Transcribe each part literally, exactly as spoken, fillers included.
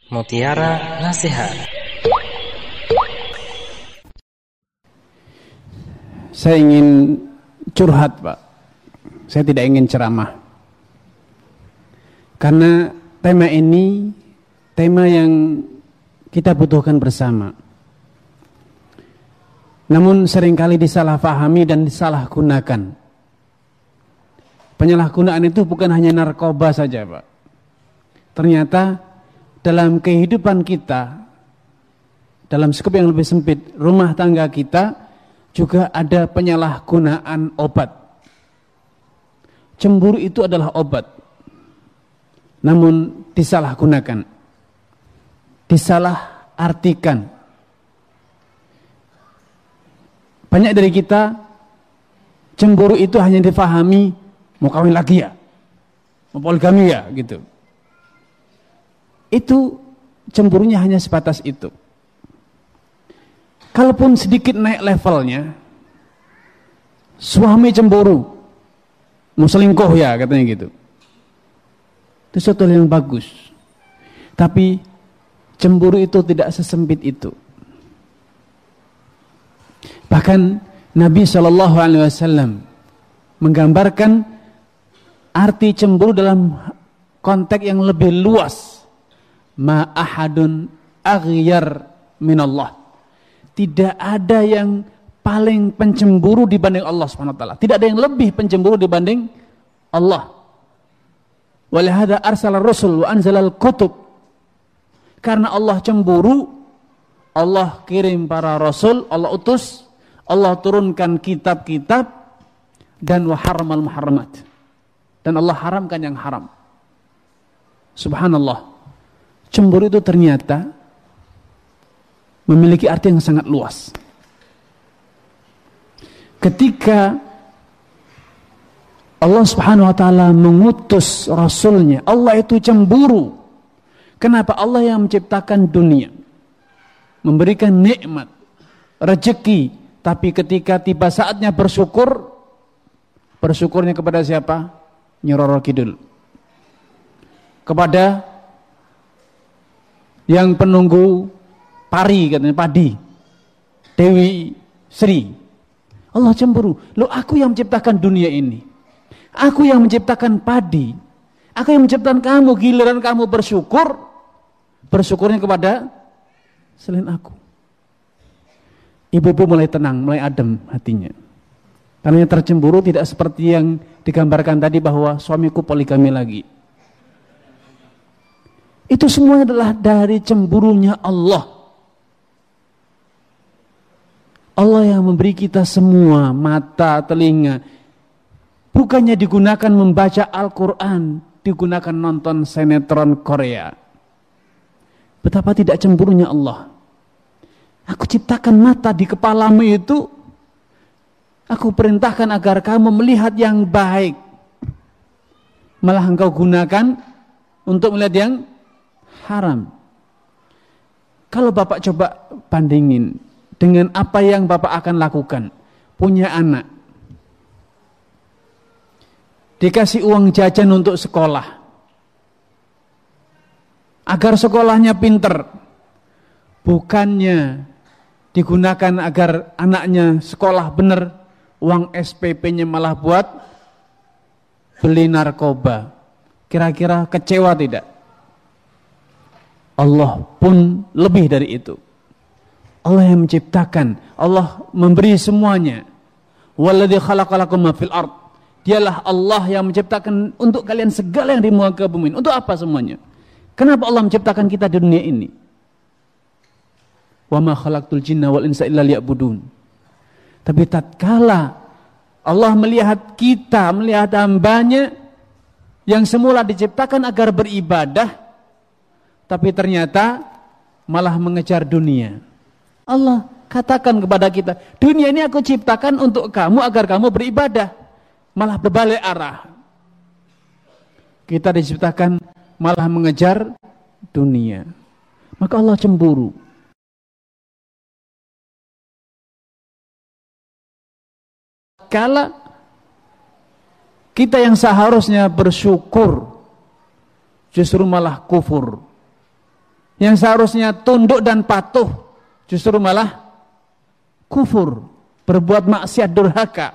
Mutiara Nasihat. Saya ingin curhat, Pak. Saya tidak ingin ceramah. Karena tema ini tema yang kita butuhkan bersama. Namun seringkali disalahpahami dan disalahgunakan. Penyalahgunaan itu bukan hanya narkoba saja, Pak. Ternyata dalam kehidupan kita, dalam skop yang lebih sempit, rumah tangga kita, juga ada penyalahgunaan obat. Cemburu itu adalah obat, namun disalahgunakan, disalahartikan. Banyak dari kita, cemburu itu hanya difahami, mau kawin lagi ya, mau poligami ya, gitu. Itu cemburunya hanya sebatas itu. Kalaupun sedikit naik levelnya, suami cemburu, mau selingkuh ya, katanya gitu. Itu suatu hal yang bagus. Tapi cemburu itu tidak sesempit itu. Bahkan Nabi shallallahu alaihi wasallam menggambarkan arti cemburu dalam konteks yang lebih luas. Ma ahadun aghyar minallah. Tidak ada yang paling pencemburu dibanding Allah subhanahu wa taala. Tidak ada yang lebih pencemburu dibanding Allah. Walihada arsala rasul wa anzalal kutub. Karena Allah cemburu, Allah kirim para rasul, Allah utus, Allah turunkan kitab-kitab, dan wa haramal muharramat. Dan Allah haramkan yang haram. Subhanallah. Cemburu itu ternyata memiliki arti yang sangat luas. Ketika Allah subhanahu wa ta'ala mengutus Rasulnya, Allah itu cemburu. Kenapa? Allah yang menciptakan dunia, memberikan nikmat, rezeki, tapi ketika tiba saatnya bersyukur, bersyukurnya kepada siapa? Nyi Roro Kidul. Kepada yang penunggu pari, katanya padi, Dewi Sri. Allah cemburu. Loh, aku yang menciptakan dunia ini, aku yang menciptakan padi, aku yang menciptakan kamu, giliran kamu bersyukur, bersyukurnya kepada selain aku. Ibu-ibu mulai tenang, mulai adem hatinya. Karena yang tercemburu tidak seperti yang digambarkan tadi bahwa suamiku poligami lagi. Itu semua adalah dari cemburunya Allah. Allah yang memberi kita semua mata, telinga. Bukannya digunakan membaca Al-Quran, digunakan nonton sinetron Korea. Betapa tidak cemburunya Allah. Aku ciptakan mata di kepalamu itu, aku perintahkan agar kamu melihat yang baik. Malah engkau gunakan untuk melihat yang haram. Kalau Bapak coba bandingin dengan apa yang Bapak akan lakukan. Punya anak, dikasih uang jajan untuk sekolah, agar sekolahnya pinter, bukannya digunakan agar anaknya sekolah benar, uang S P P-nya malah buat beli narkoba. Kira-kira kecewa tidak? Allah pun lebih dari itu. Allah yang menciptakan, Allah memberi semuanya. Walladzi khalaqalakum ma fil ard. Dialah Allah yang menciptakan untuk kalian segala yang di muka bumi. Untuk apa semuanya? Kenapa Allah menciptakan kita di dunia ini? Wa ma khalaqtul jinna wal insa illa liya'budun. Tapi tatkala Allah melihat kita, melihat hambanya yang semula diciptakan agar beribadah, tapi ternyata malah mengejar dunia. Allah katakan kepada kita, dunia ini aku ciptakan untuk kamu agar kamu beribadah. Malah berbalik arah. Kita diciptakan malah mengejar dunia. Maka Allah cemburu. Kala kita yang seharusnya bersyukur, justru malah kufur. yang seharusnya tunduk dan patuh justru malah kufur, berbuat maksiat durhaka.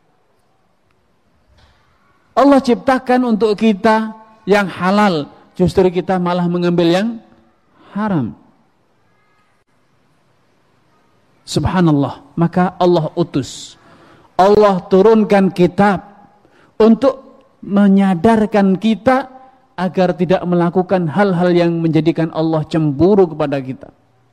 Allah ciptakan untuk kita yang halal, justru kita malah mengambil yang haram. Subhanallah. Maka Allah utus, Allah turunkan kitab untuk menyadarkan kita agar tidak melakukan hal-hal yang menjadikan Allah cemburu kepada kita.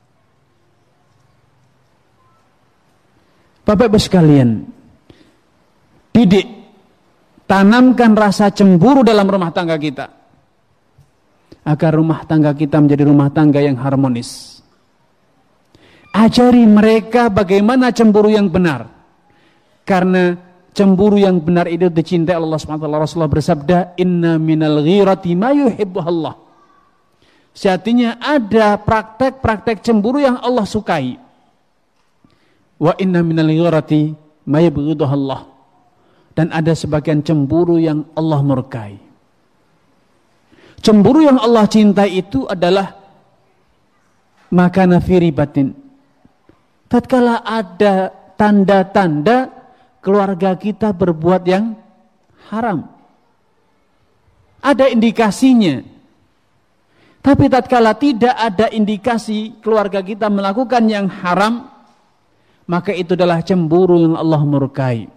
Bapak Ibu sekalian, didik, tanamkan rasa cemburu dalam rumah tangga kita, agar rumah tangga kita menjadi rumah tangga yang harmonis. Ajari mereka bagaimana cemburu yang benar, karena cemburu yang benar itu dicintai Allah subhanahu wa taala. Rasulullah bersabda, inna minal ghirati ma yuhibbuha Allah. Sejatinya ada praktek-praktek cemburu yang Allah sukai. Wa inna minal ghirati ma yubghiduha Allah. Dan ada sebagian cemburu yang Allah murkai. Cemburu yang Allah cintai itu adalah makana fi ribatin. Tatkala ada tanda-tanda keluarga kita berbuat yang haram, ada indikasinya. Tapi tatkala tidak ada indikasi keluarga kita melakukan yang haram, maka itu adalah cemburu yang Allah murkai.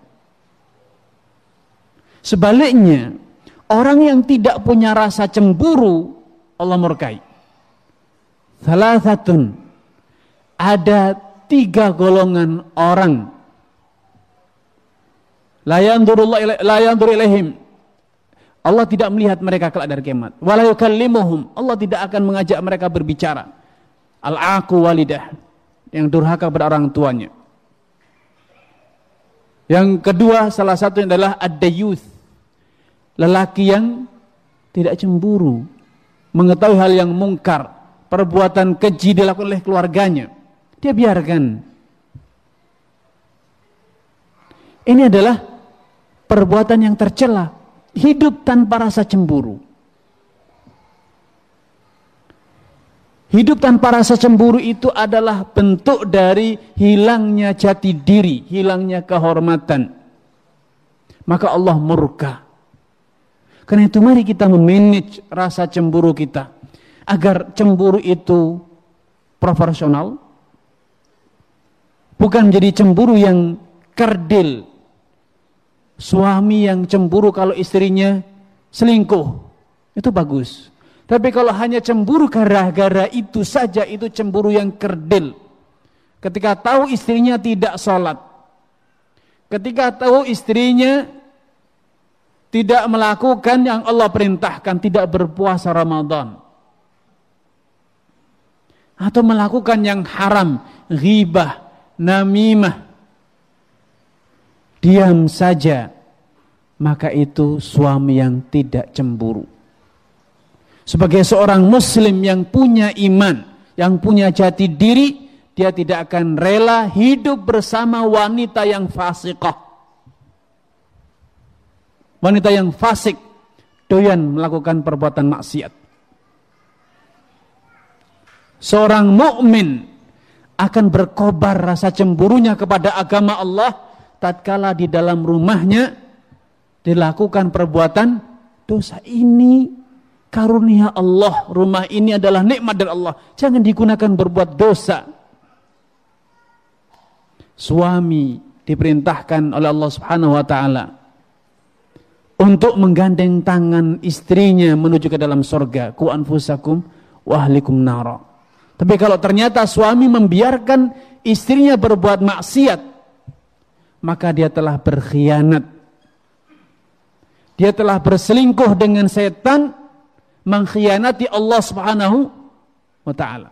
Sebaliknya, orang yang tidak punya rasa cemburu, Allah murkai. Salasatun, ada tiga golongan orang. La yanzuru ilaihim, Allah tidak melihat mereka kelak dari kiamat. Wala yukallimuhum, Allah tidak akan mengajak mereka berbicara. Al-aqu walidah, yang durhaka kepada orang tuanya. Yang kedua, salah satunya adalah ad-dayuth, lelaki yang tidak cemburu, mengetahui hal yang mungkar, perbuatan keji dilakukan oleh keluarganya, dia biarkan. Ini adalah perbuatan yang tercela, hidup tanpa rasa cemburu. Hidup tanpa rasa cemburu itu adalah bentuk dari hilangnya jati diri, hilangnya kehormatan. Maka Allah murka. Karena itu mari kita memanage rasa cemburu kita, agar cemburu itu proporsional, bukan menjadi cemburu yang kerdil. Suami yang cemburu kalau istrinya selingkuh, itu bagus. Tapi kalau hanya cemburu gara-gara itu saja, itu cemburu yang kerdil. Ketika tahu istrinya tidak sholat, ketika tahu istrinya tidak melakukan yang Allah perintahkan, tidak berpuasa Ramadan, atau melakukan yang haram, ghibah, namimah, diam saja, maka itu suami yang tidak cemburu. Sebagai seorang muslim yang punya iman, yang punya jati diri, dia tidak akan rela hidup bersama wanita yang fasiqah. Wanita yang fasik, doyan melakukan perbuatan maksiat. Seorang mukmin akan berkobar rasa cemburunya kepada agama Allah tatkala di dalam rumahnya dilakukan perbuatan dosa. Ini karunia Allah, rumah ini adalah nikmat dari Allah, jangan digunakan berbuat dosa. Suami diperintahkan oleh Allah Subhanahu wa taala untuk menggandeng tangan istrinya menuju ke dalam surga. Ku anfusakum wa ahlikum nara. Tapi kalau ternyata suami membiarkan istrinya berbuat maksiat, maka dia telah berkhianat. Dia telah berselingkuh dengan setan, mengkhianati Allah Subhanahu wa taala.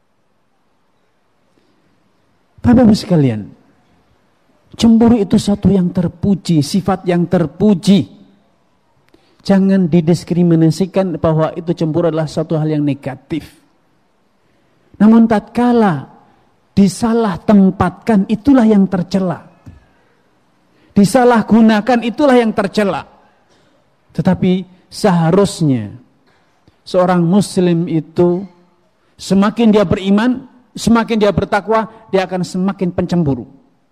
Bapak-Ibu sekalian, cemburu itu satu yang terpuji, sifat yang terpuji. Jangan didiskriminasikan bahwa itu cemburu adalah suatu hal yang negatif. Namun tatkala disalah tempatkan, itulah yang tercela. Disalahgunakan, itulah yang tercela. Tetapi seharusnya seorang muslim itu Semakin dia beriman, semakin dia bertakwa, dia akan semakin pencemburu.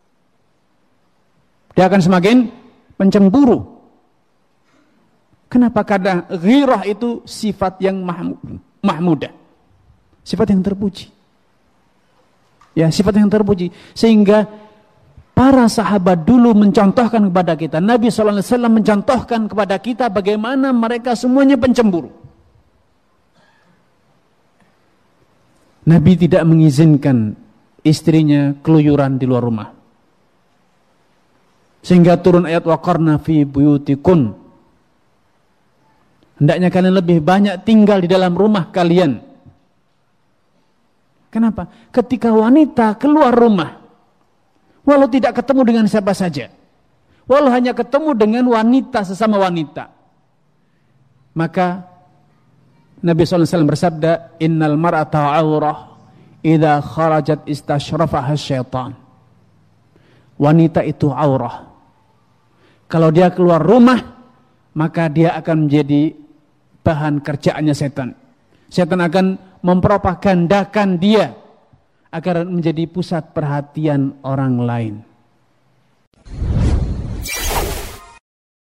Dia akan semakin pencemburu. Kenapa? Karena ghirah itu sifat yang mahmudah. Sifat yang terpuji. Ya, sifat yang terpuji. Sehingga para sahabat dulu mencontohkan kepada kita, Nabi shallallahu alaihi wasallam mencontohkan kepada kita bagaimana mereka semuanya pencemburu. Nabi tidak mengizinkan istrinya keluyuran di luar rumah. Sehingga turun ayat waqarna fi buyutikun. Hendaknya kalian lebih banyak tinggal di dalam rumah kalian. Kenapa? Ketika wanita keluar rumah, walau tidak ketemu dengan siapa saja, walau hanya ketemu dengan wanita sesama wanita, maka Nabi shallallahu alaihi wasallam bersabda, innal mar'ata aurah idza kharajat istashrafaha syaitan. Wanita itu aurah. Kalau dia keluar rumah, maka dia akan menjadi bahan kerjaannya setan. Setan akan mempropagandakan dia agar menjadi pusat perhatian orang lain.